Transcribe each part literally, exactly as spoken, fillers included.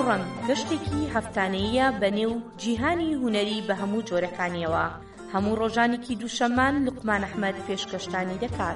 ڕووڕەن گەشتێکی هەفتانەیە بە نێو جیهانی هونەری بە هەموو جۆرەکانیەوە. هەموو ڕۆژانێکی دووشەممان لوقمان ئەحمەد پێشکەشتانی دەکات.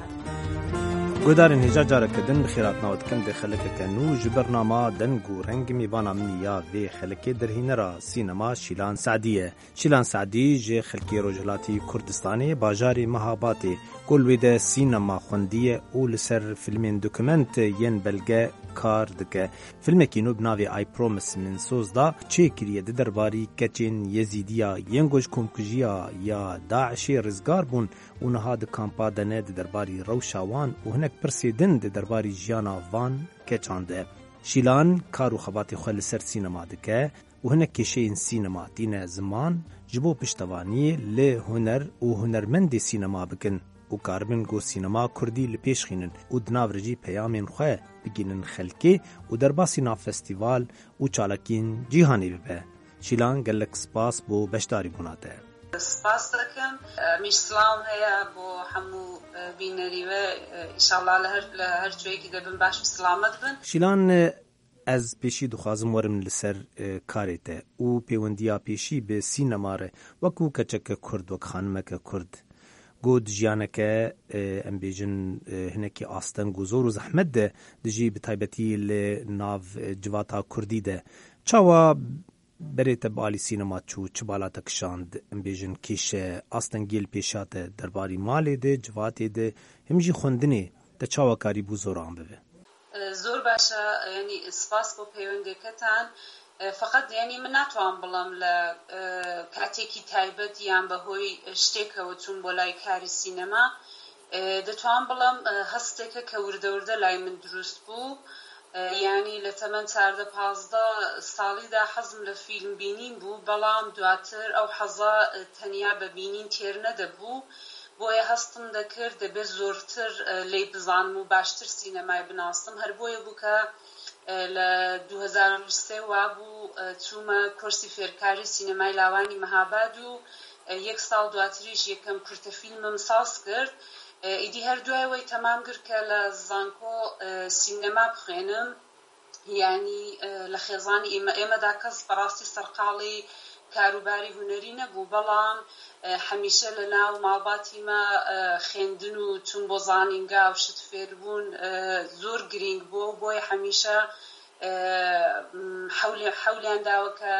گۆدارن هێجا جارەکردن بخێراتناوەتکن دێ خەلکەکەن و ji بەرنامە دەنگ و ڕەنگ میوانە منی یا vê خەلکێ دەرهینەرە سینەما شیلان سعدیە. شیلان سعدی ji خەلکێ Rojhilatî Kurdistanê bajarê Mehabatê ku li wê de sînema xwendiye û li ser filmên dokument yên belge kar dike. Filmekî nû bi navê I Promise min soz da çêkiriye di derbarî keçên Yezîdiya yên goşkomkujiya ya Daişê rizgar bûn û niha di kampa de ne di derbarî rewşa wan û hinek pirsê din di derbarî jiyana van keçan de. Şîlan kar û xebatê xwe li ser sînema dike û hinek kêşeyên sînema tîne ziman ji bo piştevaniyê li huner û hunermendê sînema bikin û karibin got sînema Kurdî li pêş xînin û di nav re jî peyamên xwe bigînin xelkê û derbasî nav festîval û çalakîn cîhanê bibe. Şîlan gelek spas bo beşdarîbûna te. سپاس دەکەم میسلام هەیە بۆ هەموو بینەری وێ ئینشاءالله لە هەر لە هەر کوێیەکی دەبن باش و سلامت بن. شیلان ez pêşî dixwazim werim li ser karê te û pêwendiya pêşî bi sînema re wekû keçeke Kurd wek xanimeke Kurd got jiyaneke em bêjin hinekî astem û zor û zehmet de dijî bi taybetî li nav civata Kurdî de çawa berê te bi alî sînema çû çi bala te kişand em bêjin kêşe astengêl pêşa te derbarî malê de civatê de him jî xwendinê te çawa karî bû zoran bibe. زۆر باشە ینی سپاس بۆ پەیوەندیەکەتان فقط ینی من ناتوان بڵم لە کاتێکی تایبەت یان بەهۆی شتێکەوە چوون بۆ لای کاری سینەما دەتوان بڵم هەستێکە کە وردە وردە لای من دروست بوو ینی لە تەمەن چاردە پازدە ساڵیدا حەزم لە فیلم بینین بوو بەڵام دواتر ئەو حەزە تەنیا بە بینین تێر نەدەبوو بۆیە هەستم دەکرد دەبێت زۆرتر لێی بزانم و باشتر سینەمای بناسم هەر بۆیە بوو کە لە دوو هەزار و سێ وابوو چوومە کۆرسی فێرکاری سینەمای لاوانی مەهاباد و یەک ساڵ دواتریش یەکەم کورتە فیلمم ساز کرد ئیدی هەر دوایەوەی تەمام کرد کە لە زانکۆ سینەما بخوێنم یانی لە خێزانی ئێمە ئێمەدا کەس بەڕاستی سەرقاڵی کاروباری هونەری نەبوو بەڵام هەمیشە لە ناو ماڵباتیمە خوێندن و چوون بۆ زانینگا و شت فێربوون زۆر گرنگ بوو بۆیە هەمیشە حەولیان داوە کە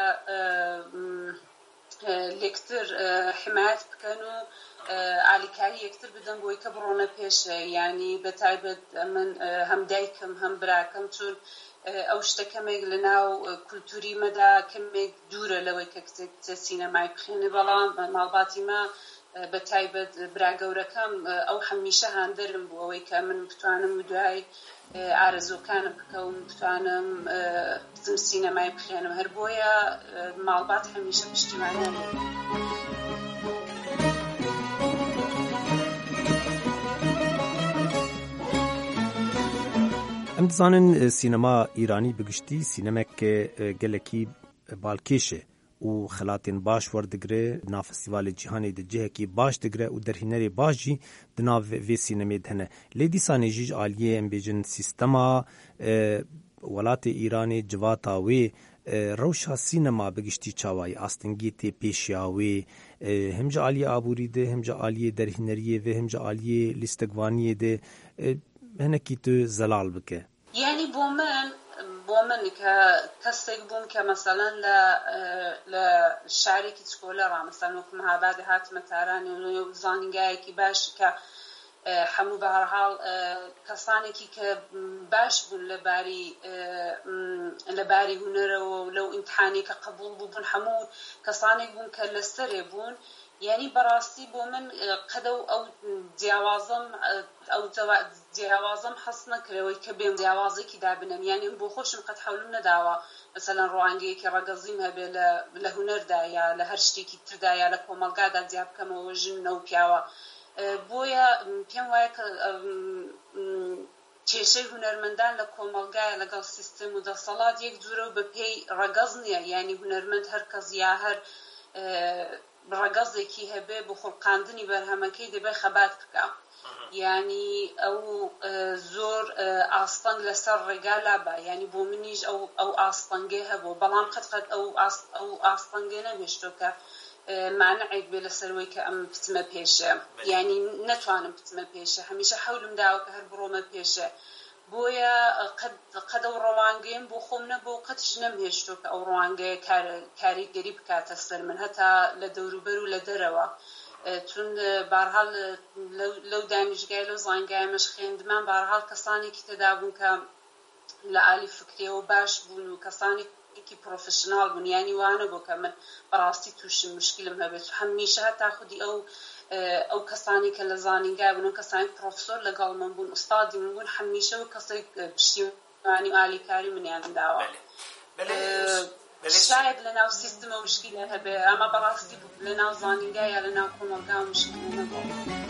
لێکتر حمایەت بکەن و ئالیکاری یەکتر بدەن بۆی کە بڕۆنە پێشە ینی بەتایبەت من هەم دایکم هەم براکەم چون ئەو شتەکەمێک لە ناو کولتوری مەدا کەمێک دوورە لەوەی کە کتێب سینەمای بخێنێ بەڵام ماڵباتیمە بەتایبەت براگەورەکەم ئەو هەمیشە هاندەرم بوو ئەوەی کە من بتوانم دوای ئارەزوەکانم بکەوم بتوانم بچم سینەمای بخێنم هەر بۆیە ماڵبات هەمیشە پشتیوانیان لێ. Em dizanin sînema îranî bi giştî sînemeke gelekî balkêş e û xelatên baş werdigire nav festîvalê cîhanê de cihekî baş digire û derhînerê baş jî di nav vê sînemê de hene. Lê dîsanê jî aliyê em bêjin sîstema welatê Îranê civata wê rewşa sînema bi giştî çawayî astengî tê pêşiya wê him ji aliyê aborî de him ji aliyê derhîneriyê ve him ji aliyê lîstekvaniyê de هەنێکی تو زەلال بکە. یعنی بۆ من بۆ من کە کەسێک بووم کە مەسەڵەن لە لە شارێکی چکۆلەڕا مەسەڵەن وەکو مەهاباد هاتمە تارانی و زانینگایەکی باش کە هەموو بەهەرحاڵ کەسانێکی کە باش بوون لەباری لەباری هونەرەوە و لەو ئیمتحانی کە قبوڵ بوون هەموو کەسانێک بوون کە لەسەرێ بوون یعنی بەڕاستی بۆ من قەدە و ئەو جیاوازم ئەو جیاوازم حەس نەکرەوەی کە بێم جیاوازێکی دابنم یعنی بۆ خۆشم قەت حەولم نەداوە مەسەڵەن ڕوانگەیەکی ڕەگەزیم هەبێ لە هونەردا یا لە هەر شتێکی تردا یا لە کۆمەلگادا جیا بکەمەوە ژن و پیاوە بۆیە پێم وایە کە کێشەی هونەرمەندان لە کۆمەلگایە لەگەڵ سیستم و دەسەڵات یەک جوورە و بە پێی ڕەگەز نییە یعنی هونەرمەند هەر کەس یا هەر ڕەگەزێکی هەبێ بۆ خوڵقاندنی بەرهەمەکەی دەبێ خەبات بکە یعنی ئەو زۆر ئاستەنگ لەسەر ڕێگا لابە یعنی بۆ منیش ئەو ئاستەنگێ هەبوو بەڵام قەت قەت ئەو ئاستەنگێ نەبێشتۆ کە مانعێک بێ لەسەرەوەی کە ئەم بچمە پێشە یعنی نەتوانم بچمە پێشە هەمیشە حەولم داوە کە هەر بڕۆمە پێشە بۆیە قەد ئەو ڕەوانگەیم بۆ خۆم نەبوو قەتش نەمهێشتۆ کە ئەو ڕەوانگەیە کاریگەری بکاتە سەر من هەتا لە دەوروبەر و لە دەرەوە چون بارحال لەو دانیشگای لەو زانگایمەش خوێندمان بارحال کەسانێکی تێدا بوون کە لە عالی فکرێەوە باش بوون و کەسانێکی پرۆفشناڵ بوون یانی وانە بوو کە من بەڕاستی تووشم مشکلم هەبێت هەمیشە هەتا خودی ئەو ئەو کەسانی کە لە زانینگای بوون کەسانی پرۆفسۆر لەگەڵ من بوون ئوستادی من بوون هەمیشە و کەسێک پشتیوانی ئالیکاری منیان داوە شاید لەناو سیستمە مشکلە هەبێ ئەمە بەڕاستی لەناو زانینگای یا لەناو کۆمەلگا مشکل نەبوو.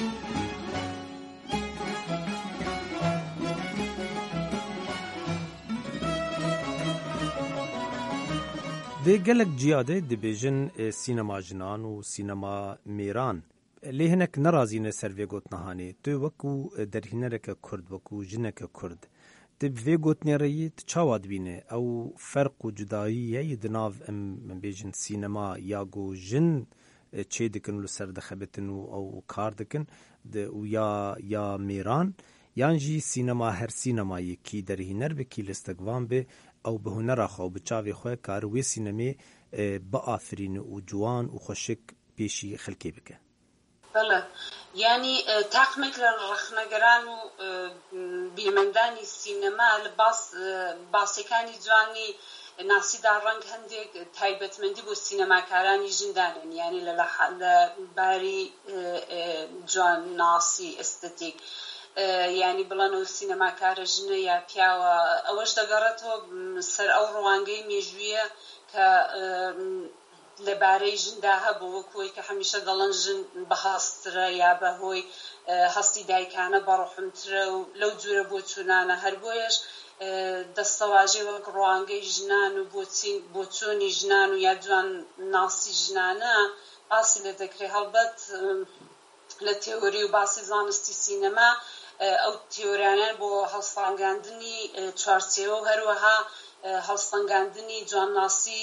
Di gelek ciyadê dibêjin sînema jinan û sînema mêran lê hinek nerazîne ser vê gotnehanê tu wekû derhînereke Kurd wekû jineke Kurd di vê gotnêreyî tu çawa dibîne ew ferq û cudayiyê di nav em bêjin sînema ya got jin çê dikin û li ser dixebitin û ew kar dikin û ya ya mêran yan jî sînema her sînemayê kî derhîner be kî listexvan be ew bi hunera xwe û bi çavê xwe kar wê sînemê biafirîne û ciwan û xweşik pêşî xelkê bike. بله یعنی تاقمێک لە ڕەخنەگەران و بیرمەندانی سینەما لە باسیەکانی جوانی ناسیدا ڕەنگ هەندێک تایبەتمەندی بۆ سینەماکارانی ژندانن یعنی لە باری جوان ناسی ئێستێتیک یعنی بڵێنەوە سینەماکارە ژنە یا پیاوە ئەوەش دەگەڕێتەوە سەر ئەو ڕەوانگەی مێژوویە کە لەبارەی ژندا هەبوو وەکوی کە هەمیشە دەڵێن ژن بەهاسترە یا بەهۆی هەستی دایکانە بەڕوحمترە و لەو جورە بۆ چوونانە هەر بۆیەش دەستەواژێ وەک ڕەوانگەی ژنان و بۆ چۆنی ژنان و یا جوان ناسی ژنانە باسی لێ دەکرێت هەڵبەت لە تێۆری و باسی زانستی سینەما ئەو تێۆریانیان بۆ هەڵسەنگاندنی چوارچێوە و هەروەها هەڵسەنگاندنی جوانناسی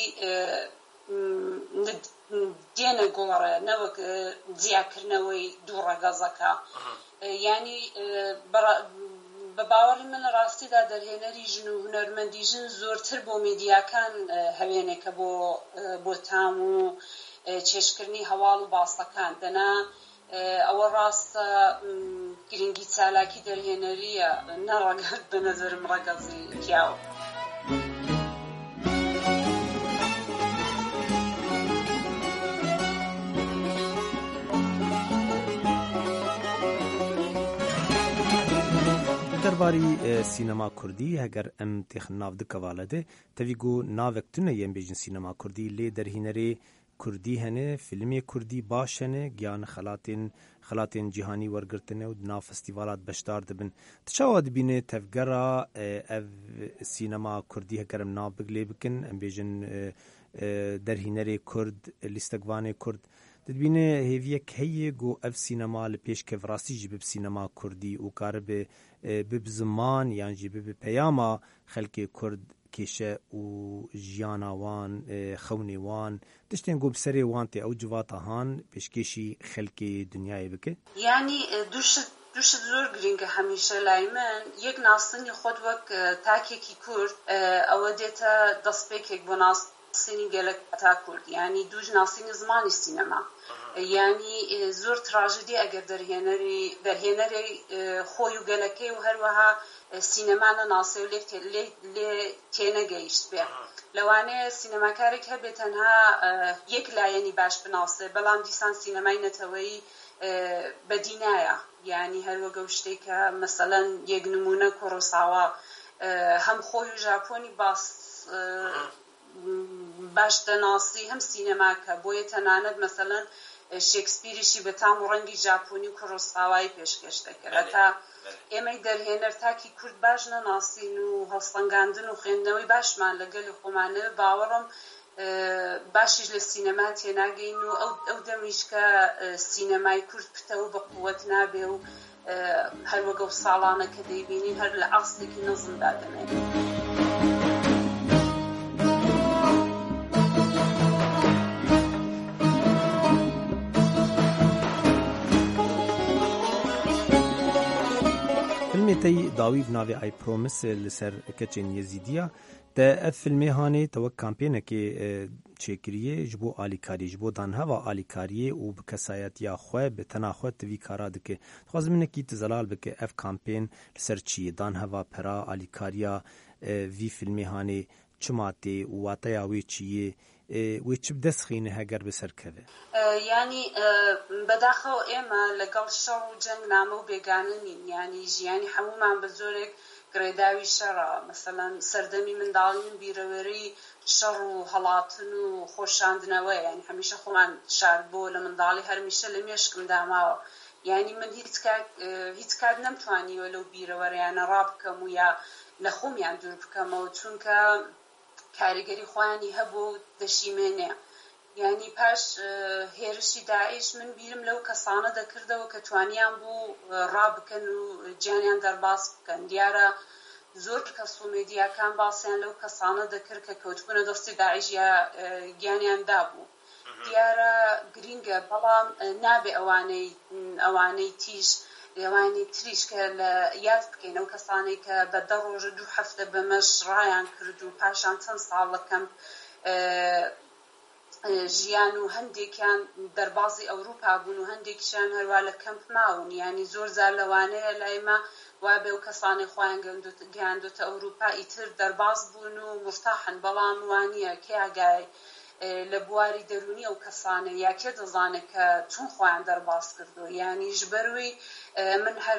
دێنە گۆڕێ نەوەک جیاکردنەوەی دوو ڕەگەزەکە یعنی بە باوەڕی من لە ڕاستیدا دەرهێنەری ژن و هونەرمەندی ژن زۆرتر بۆ میدیاکان هەوێنێکە بۆ تام و چێشکردنی هەواڵ و باسەکان دەنا ئەوە ڕاستە گرنگی چالاکی دەرهێنەریە نەڕەگەت بە نەزەرم ڕەگەزی پیاوە. derbarî sînema Kurdî heger em têxin nav dikevale de tevî got navek tune yên bêjin sînema Kurdî lê derhînerê Kurdî hene filmê Kurdî baş hene giyan xelatên xelatên cîhanî wergirtine û di nav festîvalat beşdar dibin. Ti çawa dibîne tevgera ev sînema Kurdî heger em nav lê bikin em bêjin derhînerê Kurd lîstekvanê Kurd dibîne hêviyek heye got ev sînema li pêş kevrastî jî bib sînema Kurdî û karibe bib ziman yan jî bib peyama xelkê Kurd kêşe û jiyana wan xewnê wan tiştên got bi serê wan tê ew civata han pêşkêşî xelkê dunyayê bike. Yani دوشت زۆر گرنگە هەمیشە لای من یەک ناسنی خۆت وەک تاکێکی کورد ئەوە دێتە دەستپێکێک بۆ ناسنی گەلک تا کورد یعنی دووش ناسنی زمانی سینەما یعنی زۆر تراژدی ئەگەر دەرهێنەری خۆی و گەلەکەی و هەروەها سینەمانە ناسێ و لێ تێنەگەیشت بێ لەوانەیە سینەماکارێک هەبێ تەنها یەک لایەنی باش بناسێ بەڵام دیسان سینەمای نەتەوەیی بەدینایە یعنی هەروەگە شتێک کە مەسەلەن یەک نمونە کۆڕۆساوا هەم خۆی و ژاپۆنی باس باش دەناسی هەم سینەماکە بۆیە تەنانەت مەسەلەن شێکسپیریشی بە تام و ڕەنگی ژاپۆنی و کۆڕۆساوایی پێشکەش دەکرێت تا ئێمەی دەرهێنەر تاکی کورد باش نەناسین و هەڵسەنگاندن و خوێندنەوەی باشمان لەگەلی خۆمانە باوەڕم باشیش لە سینەما تێناگەین و ئەو دەمیش کە سینەمای کورد پتەوە بە قووەت نابێ و هەر وەگە و ساڵانە کە دەیبینین هەر لە ئاستێکی نەزمدا دەمێن. فیلمێتەی داوی بناوی ئای پرۆمس لەسەر کەچێن یەزیدیە دە ئەف فیلمێ هانێ تەوە کامپێنێکی چێکریە ji bo alîkariyê ji bo danheva alîkariyê û bi kesayetiya xwe bi tena xwe tivî kara dike. Dixwazim minekî tu zelal bike ev kampên li ser çi ye? Danheva pera alîkariya vî filmê hanê çima tê û wateya wê çi ye? wê çi bi dest xîne heger bi ser keve؟ یانی بەداخەوە ئێمە لەگەڵ شەڕ و جەنگ نامە و بێگانە نین، یانی ژیانی هەمومان بە زۆرێک گرێداوی شەڕە. مەسەڵەن سەردەمی منداڵین بیرەوەری شەڕ و هەڵاتن و خۆشاندنەوە، یانی هەمیشە خۆمان شارد بۆ لە منداڵی هەرمیشە لە مێشکم داماوە. یانی من هیچ کات نەمتوانیوە لەو بیرەوەریانە ڕابکەم و یا لە خۆمیان دوور بکەمەوە، چونکە کاریگەری خۆیانی هەبوو دەشیمێنێ. یعنی پاش هێرشی داعش من بیرم لەو کەسانە دەکردەوە کە توانیان بوو ڕابکەن و گیانیان دەرباز بکەن. دیارە زۆر کەس و مێدیاکان باسییان لەو کەسانە دەکرد کە کەوتبوونە دەستی داعش یا گیانیان دابوو. دیارە گرینگە، بەڵام نابێ ئەوانەی ئەوانەی تیش ئەوانەی تریش کە لە یاد بکەین ئەو کەسانەی کە بە دە ڕۆژە دوو هەفتە بەمەش ڕایان کرد و پاشان چەند ساڵ لەکەم ژیان و هەندێکیان دەربازی ئەوروپا بوون و هەندێکیشیان هەروە لە کەمپ ماون. یعنی زۆر زار لەوانەیە لایمە وابێ و کەسانی خۆیان گەیاندۆتە ئەوروپا ئیتر دەرباز بوون و مرتاحن، بەڵام وانییە کێ ئاگای لە بواری دەرونی ئەو کەسانە یا کێ دەزانێت کە چۆن خۆیان دەرباز کردو. یعنی ژبەروی من هەر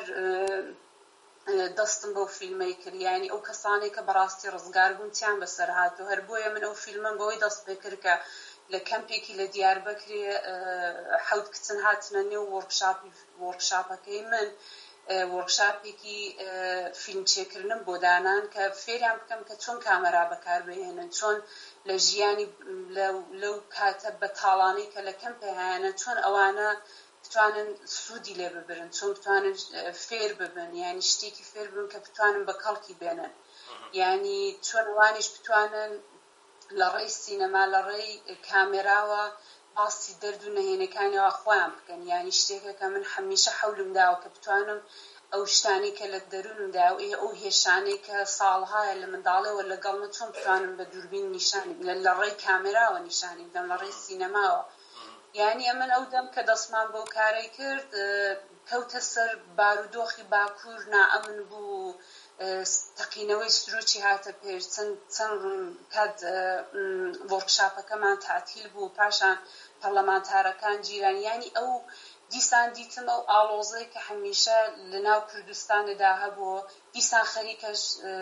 دەستم بەو فیلمەی کرد، یعنی ئەو کەسانێک کە بەڕاستی ڕزگار بوون تیان بەسەر هاتوو. هەر بۆیە من ئەو فیلمم بەوەی دەست پێ کرد کە لە کەمپێکی لە دیاربەکرێ حەوت کچن هاتنە نێو وەرکشاپەکەی من، وەرکشاپێکی فیلمچێکردنم بۆ دانان کە فێریان بکەم کە چۆن کامەرا بەکاربهێنن، چۆن لە ژیانی لەو کاتە بە تاڵانەی کە لە کەمپێ هەیەنە چۆن ئەوانە بتوانن سوودی لێ ببرن، چۆن بتوانن فێر ببن، یعنی شتێکی فێر ببن کە بتوانن بە کەڵکی بێنن، یعنی چۆن ئەوانیش بتوانن لە ڕێی سینەما لە ڕێی کامێراوە باسی دەرد و نەهێنەکانیەوە خۆیان بکەن. یعنی شتێکە کە من هەمیشە حەولم داوە کە بتوانم ئەو شتانی کە لە دەروونمدا و ئەو هێشانەی کە ساڵهایە لە منداڵەوە لەگەڵ من چۆن بتوانم بە دووربین نیشانی لە ڕێی کامێراوە نیشانی بدەم، لە ڕێی سینەماوە. یعنی ئەمن ئەو دەم کە دەستمان بەو کارەی کرد کەوتە سەر بارودۆخی باکوور نائەمن بوو، تەقینەوەی سروکی هاتە پێش، چەند کات وەرکشاپەکەمان تاعتیل بوو، پاشان پەرلەمانتارەکان جیران. یعنی ئەو دیسان دیتم ئەو ئاڵۆزەی کە هەمیشە لە ناو کوردستاندا هەبووە، دیسان خەریکەش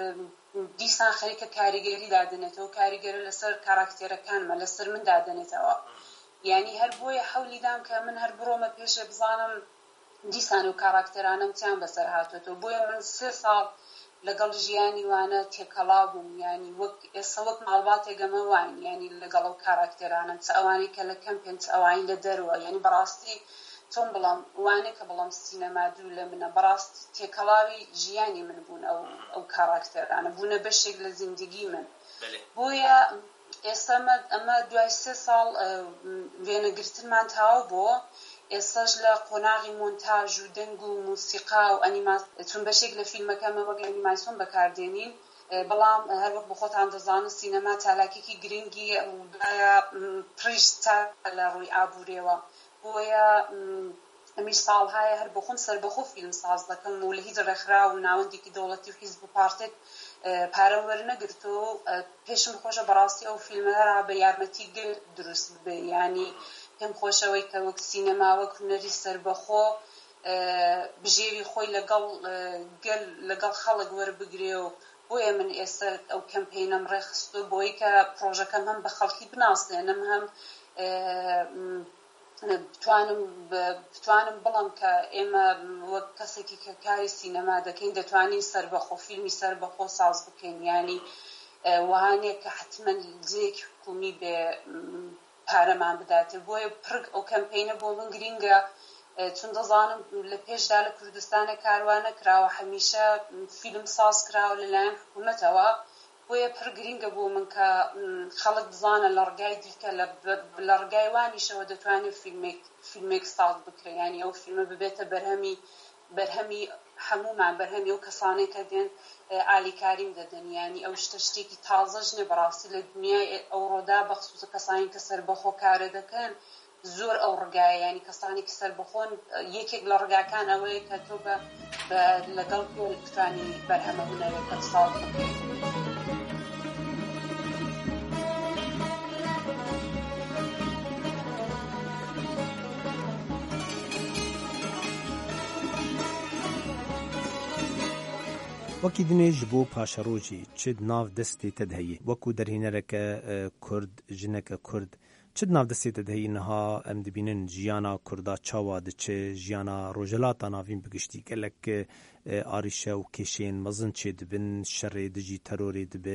دیسان خەریکە کاریگەری دادنێتەوە، کاریگەرە لەسەر کاراکتێرەکانمە لەسەر من دادنێتەوە. یعنی هەر بۆیە حەولیدام کە من هەر بڕۆمە پێشە بزانم دیسان و کاراکتێرانم چیان بەسەر هاتوێتەوە. بۆیە من سێ ساڵ لەگەڵ ژیانی وانە تێکەڵا بووم، یعنی وەک ئێستا وەک ماڵباتێگەمە واین، یعنی لەگەڵ ئەو کاراکتێرانم، چ ئەوانی کە لە کەمپێن چ ئەوانی لە دەروە. یعنی بەڕاستی چۆن بڵام وانێک کە بڵام سینەما دوو لە منە، بەڕاستی تێکەڵاوی ژیانی من بوون ئەو کاراکتێرانە، بوونە بەشێک لە زیندگی من. بۆیە ئێستا ئەمە دوای سێ ساڵ وێنەگرتنمان تاوا بووە، ئێستاش لە قۆناغی مۆنتاژ و دەنگ و موسیقا و ئەنیماسیۆن چون بەشێک لە فیلمەکەمە وەک ئەنیماسیۆن بەکاردێنین، بەڵام هەر وەک بە خۆتان دەزانن سینەما چالاکێکی گرنگی وایە پڕیش تا لە ڕووی ئابوورێەوە. بۆیە ئەمیش ساڵهایە هەر بۆ خۆم سەربەخۆ فیلم ساز دەکەم و لە هیچ ڕێکخرا و ناوەندێکی دەوڵەتی و حیزب و پارتێک پارەم وەرنەگرتووە. پێشم خۆشە بەڕاستی ئەو فیلمەرا بە یارمەتی گەل دروست بێ، یعنی پێم خۆشەوەی کە وەک سینەما وەک هونەری سەربەخۆ بژێوی خۆی لەگەڵ گەل لەگەڵ خەڵک وەربگرێ و بۆیە من ئێستا ئەو کەمپێنەم ڕێخستو بۆی کە پرۆژەکەم هەم بە خەڵکی بناسێنم، هەم بتوانم بتوانم بڵم کە ئێمە وەک کەسێکی کە کاری سینەما دەکەین دەتوانین سەربەخۆ فیلمی سەربەخۆ ساز بکەین. یعنی وهانێک کە حتمما جێکی حکومی بێ پارەمان بداتێ بۆیە پڕ ئەو کەمپینە بۆ من گرینگە چون دەزانم لە پێشدا لە کوردستانە کاروانە کراوە هەمیشە فیلم ساز کراوە لەلایەن حکوومەتەوە بۆیە پڕ گرینگە بۆ من کە خەڵک بزانە لە ڕگای دیکە لە ڕگای وانیشەوە دەتوانێت فیلمێک ساز بکرێ ینی ئەو فیلمە ببێتە بەرهەمی بەرهەمی هەمومان بەرهەمی ئەو کەسانێک کە دێن ئالیکاریم دەدەن ینی ئەو شتە شتێکی تازەش نێ بەڕاستی لە دنیای ئەوڕۆدا بەخصووس کەسانی کە سەربەخۆ کارە دەکەن زۆر ئەو ڕگایە ینی کەسانی کە سەربەخۆن یەکێک لە ڕگاکان ئەوەیە کە تۆ بە لەگەڵ تۆ توانی بەرهەمە هونەرەکەت ساز بکەیت. وەکی دنێژ بۆ پاشەڕۆژی چ ناو دەستێ تەدهەیە وەکو دەرهێنەرەکە کورد ژنەکە کورد چ ناو دەستێ تەدهەیە نەها ئەم دەبینن ژیانا کووردا چاوا دەچێ ژیانا ڕۆژەلاتا ناوین بگشتی گەلک ئاریشە و کێشێن مەزن چێ دبن شەڕێ دژی تەرۆرێ دبێ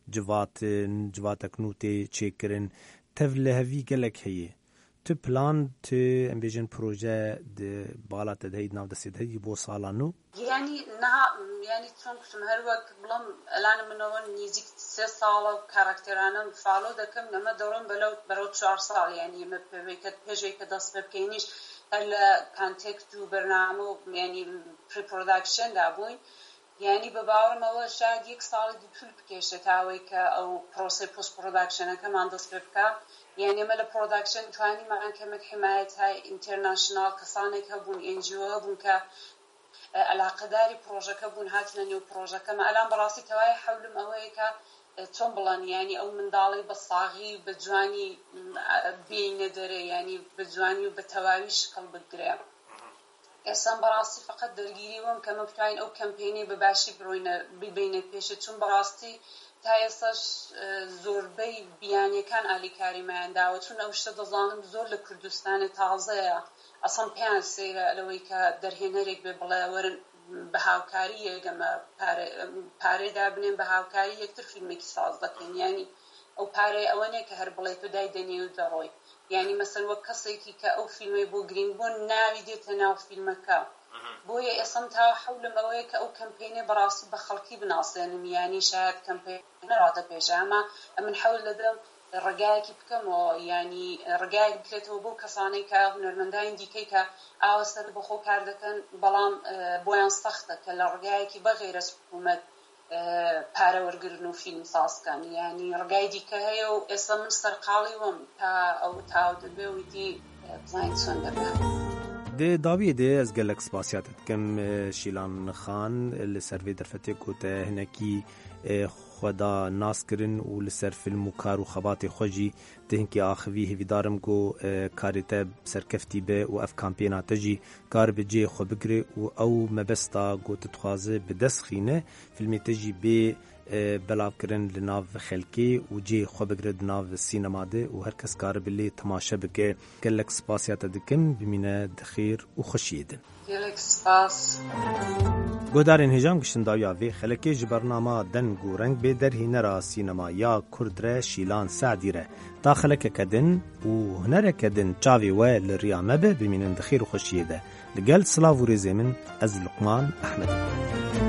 جواتن جواتەکن و تێ چێکردن تەڤ لە هەڤی گەلک هەیە تو پلان تو ام بیژن پروژه د بالا تدهید ناو دست تدهید بو سالانو یعنی نه یعنی چون کتم هر وقت بلام الان منوان نزدیک سه سال کاراکترانم فالو دکم نما دورم بلو برو چهار سال یعنی م پیوکت پیجی که دست بکنیش هل کانتکت و برنامه یعنی پری پروداکشن دابوین یعنی به باورم اول شاید یک سال دی طول بکشه تاوی که او پروسه پست پروداکشن که من دست بکم یعنی مال پروداکشن توانی من کمک حمایت های اینترنشنال کسانی که بون انجیو بون که علاقه داری پروژه که بون هاتن نیو پروژه که ما الان براسي توای حولم اوه که چون بلان یعنی او من دالی بصاغی بجوانی بین داره یعنی بجوانی و بتواویش قلب داره اصلا براسي فقط درگیری وم که مفتوین او کمپینی بباشی بروینه ببینه پیشه چون براسي تا ئێستاش زۆربەی بیانیەکان ئالیکاریمەیان داوە چون ئەو شتە دەزانم زۆر لە کوردستانی تازەیە ئەسڵ پێیان سەیرە لەوەی کە دەرهێنەرێک بێ بڵێ وەرن بە هاوکاری یەکەمە پارەی دابنێن بە هاوکاری یەکتر فیلمێکی ساز دەکەین ینی ئەو پارەی ئەوە نێ کە هەر بڵێ تۆ دای دەنێ و دەڕۆی ینی مەسەن وەک کەسێکی کە ئەو فیلمەی بۆ گرنگ بوون ناوی دێتە ناو فیلمەکە بۆیە ئێسم تا حولم ئەوەیە کە ئەو کەمپینە بەڕاستی بە خەڵکی بناسێنم ینی شاید کەمپینە ڕاتە پێشە ئەمە ئەمن حەول دەدەم ڕگایەکی بکەمەوە ینی ڕگایەک بکرێتەوە بۆ کەسانەی کە هونەرمەندانی دیکەی کە ئاوا سەر بەخۆ کار دەکەن بەڵام بۆیان سەختە کە لە ڕگایەکی بەغێرە حکوومەت پارە وەرگرن و فیلم سازکەن ینی ڕگای دیکە هەیە و ئێستا من سەرقاڵی وم تا ئەو تاو دەبێ و دی بزانین چۆن دەبێت ده داویه ده از گلک سپاسیات کم شیلان خان لسروی درفته کوته هنکی خدا ناس کرن و لسر فیلم و کار و خبات خوشی ده هنکی آخوی هیدارم گو کاریته سرکفتی به و اف کامپینا تجی کار به جی خو بگره و او مبستا گو تتخوازه به دست خینه فیلمی تجی به بلاو کرن لناو خلکی و جی خو بگرد ناو سینما ده و هر کس کار بلی تماشا بکه گلک سپاسیات دکم بمینه دخیر و خوشیده گلک سپاس گودارین هجام گشتن داویا وی خلکی جبرنامه دنگ و رنگ به در هنرا سینما یا کردره شیلان سعدی ره تا خلک کدن و هنر کدن چاوی و لریامه به بمینه دخیر و خوشیده لگل سلاو و رزیمن از لقمان احمد